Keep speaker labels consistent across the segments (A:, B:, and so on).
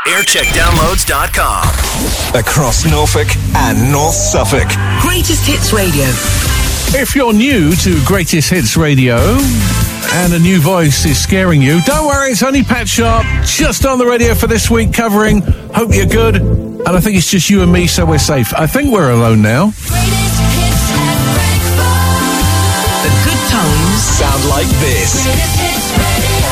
A: aircheckdownloads.com. Across Norfolk and North Suffolk.
B: Greatest Hits Radio.
C: If you're new to Greatest Hits Radio and a new voice is scaring you, don't worry, it's only Pat Sharp, just on the radio for this week, covering Hope You're Good. And I think it's just you and me, so we're safe. I think we're alone now.
B: Greatest Hits at breakfast. The good times
A: Sound like this.
B: Greatest Hits Radio.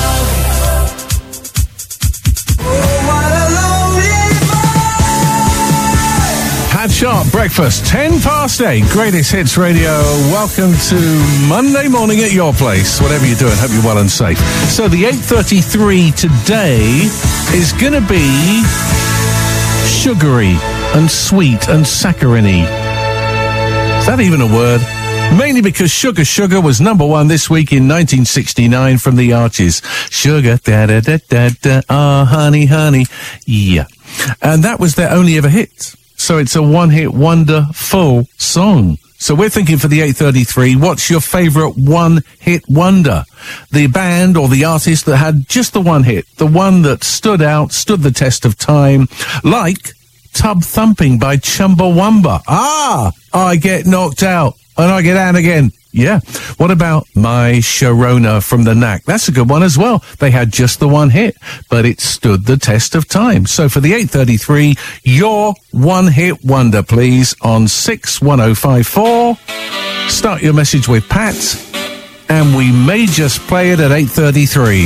C: Pat Sharp, breakfast, 10 past 8, Greatest Hits Radio. Welcome to Monday morning at your place, whatever you're doing. Hope you're well and safe. So the 8:33 today is going to be sugary and sweet and saccharine-y. Is that even a word? Mainly because Sugar Sugar was number one this week in 1969 from the Archies. Sugar, da-da-da-da-da, ah, honey, honey, yeah. And that was their only ever hit. So it's a one-hit wonder full song. So we're thinking for the 8:33, what's your favourite one-hit wonder? The band or the artist that had just the one hit, the one that stood out, stood the test of time, like Tub Thumping by Chumbawamba. Ah, I get knocked out and I get out again. Yeah. What about My Sharona from the Knack? That's a good one as well. They had just the one hit, but it stood the test of time. So for the 8:33, your one-hit wonder, please, on 61054. Start your message with Pat, and we may just play it at 8:33.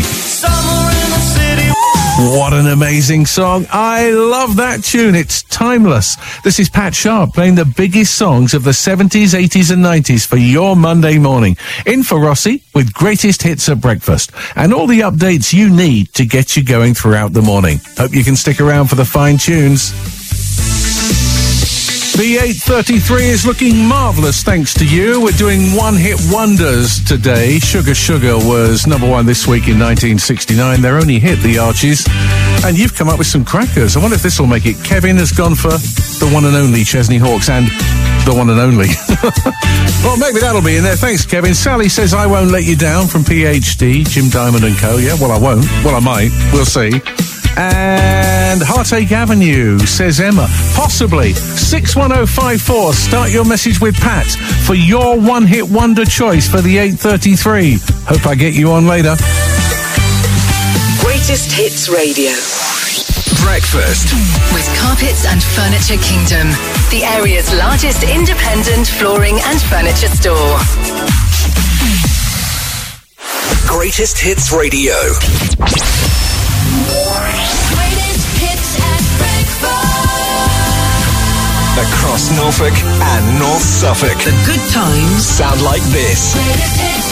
C: What an amazing song. I love that tune. It's timeless. This is Pat Sharp playing the biggest songs of the 70s, 80s and 90s for your Monday morning. In for Rossi with Greatest Hits at breakfast and all the updates you need to get you going throughout the morning. Hope you can stick around for the fine tunes. The 8:33 is looking marvellous thanks to you. We're doing one-hit wonders today. Sugar Sugar was number one this week in 1969. Their only hit, the Archies. And you've come up with some crackers. I wonder if this will make it. Kevin has gone for the one and only Chesney Hawkes and the one and only. Well, maybe that'll be in there. Thanks, Kevin. Sally says, I won't let you down from PhD, Jim Diamond and Co. Yeah, well, I won't. Well, I might. We'll see. And Heartache Avenue, says Emma. Possibly. 61054. Start your message with Pat for your one-hit wonder choice for the 8:33. Hope I get you on later.
B: Greatest Hits Radio.
A: Breakfast.
D: With Carpets and Furniture Kingdom, the area's largest independent flooring and furniture store.
A: Greatest Hits Radio.
B: Greatest Hits at breakfast.
A: Across Norfolk and North Suffolk.
B: The good times
A: Sound like this.
B: Greatest Hits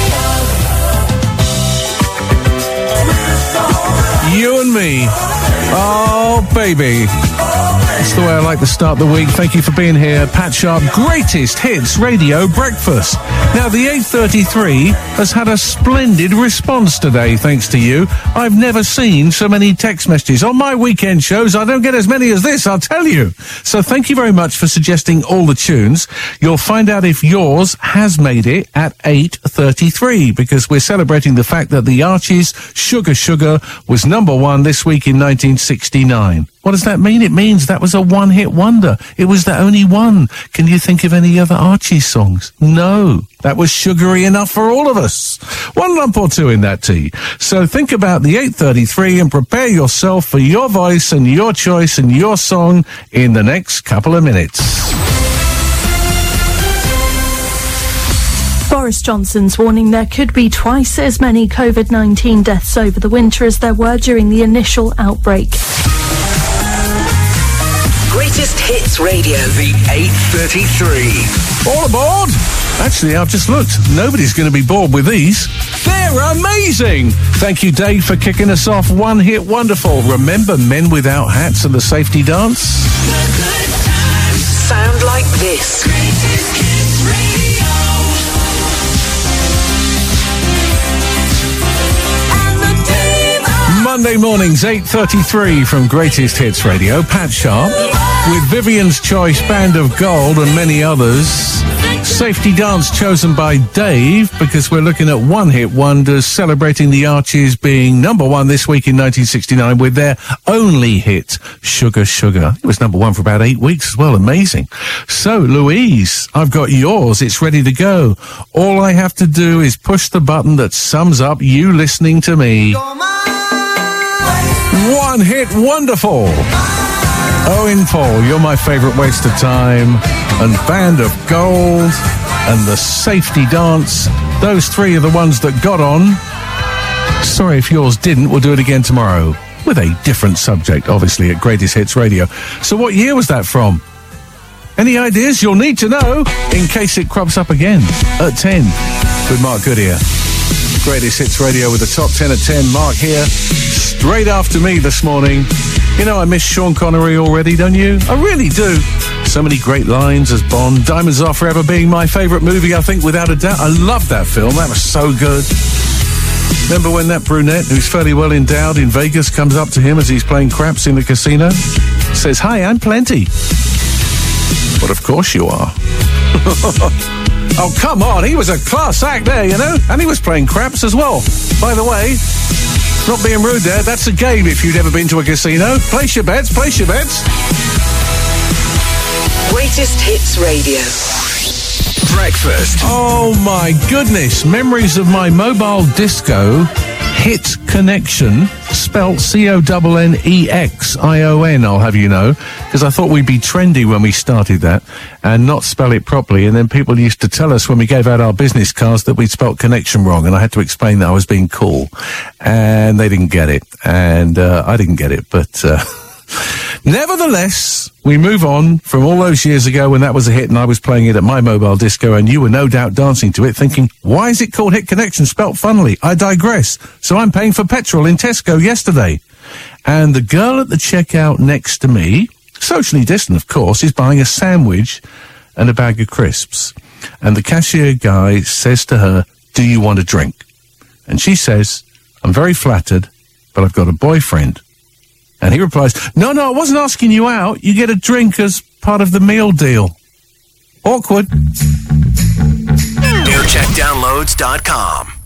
B: Radio.
C: You and me. Oh, baby. That's the way I like to start the week. Thank you for being here. Pat Sharp, Greatest Hits Radio Breakfast. Now, the 8:33 has had a splendid response today, thanks to you. I've never seen so many text messages. On my weekend shows, I don't get as many as this, I'll tell you. So thank you very much for suggesting all the tunes. You'll find out if yours has made it at 8:33, because we're celebrating the fact that the Archies' Sugar Sugar was number one this week in 1969. What does that mean? It means that was a one-hit wonder. It was the only one. Can you think of any other Archie songs? No. That was sugary enough for all of us. One lump or two in that tea. So think about the 8:33 and prepare yourself for your voice and your choice and your song in the next couple of minutes.
E: Boris Johnson's warning there could be twice as many COVID-19 deaths over the winter as there were during the initial outbreak.
B: Greatest Hits Radio.
A: The 8:33.
C: All aboard! Actually, I've just looked. Nobody's going to be bored with these. They're amazing! Thank you, Dave, for kicking us off. One hit wonderful. Remember Men Without Hats and the Safety Dance?
B: The good times sound like this. Greatest Hits Radio. And the Diva.
C: Monday mornings, 8:33 from Greatest Hits Radio. Pat Sharp with Vivian's Choice, Band of Gold and many others. Safety Dance chosen by Dave because we're looking at one-hit wonders celebrating the Archies being number one this week in 1969 with their only hit, Sugar Sugar. It was number one for about 8 weeks as well. Amazing. So, Louise, I've got yours. It's ready to go. All I have to do is push the button that sums up you listening to me. One hit wonderful. Owen Paul, You're My Favourite Waste of Time, and Band of Gold, and The Safety Dance. Those three are the ones that got on. Sorry if yours didn't. We'll do it again tomorrow with a different subject, obviously, at Greatest Hits Radio. So what year was that from? Any ideas? You'll need to know in case it crops up again at 10 with Mark Goodyear. Greatest Hits Radio with the top 10 at 10. Mark here, straight after me this morning. You know, I miss Sean Connery already, don't you? I really do. So many great lines as Bond. Diamonds Are Forever being my favourite movie, I think, without a doubt. I loved that film. That was so good. Remember when that brunette, who's fairly well endowed in Vegas, comes up to him as he's playing craps in the casino? Says, "Hi, I'm Plenty." But of course you are. Oh, come on. He was a class act there, you know? And he was playing craps as well. By the way, not being rude there, that's a game if you'd ever been to a casino. Place your bets, place your bets.
B: Greatest Hits Radio.
A: Breakfast.
C: Oh my goodness. Memories of my mobile disco hit connection, spelt CONNEXION, I'll have you know, because I thought we'd be trendy when we started that and not spell it properly. And then people used to tell us when we gave out our business cards that we'd spelt connection wrong, and I had to explain that I was being cool. And they didn't get it, and I didn't get it, but nevertheless, we move on from all those years ago when that was a hit and I was playing it at my mobile disco and you were no doubt dancing to it thinking, why is it called Hit Connection spelt funnily? I digress. So I'm paying for petrol in Tesco yesterday. And the girl at the checkout next to me, socially distant of course, is buying a sandwich and a bag of crisps. And the cashier guy says to her, "Do you want a drink?" And she says, "I'm very flattered, but I've got a boyfriend." And he replies, No, I wasn't asking you out. You get a drink as part of the meal deal. Awkward.
A: Aircheckdownloads.com.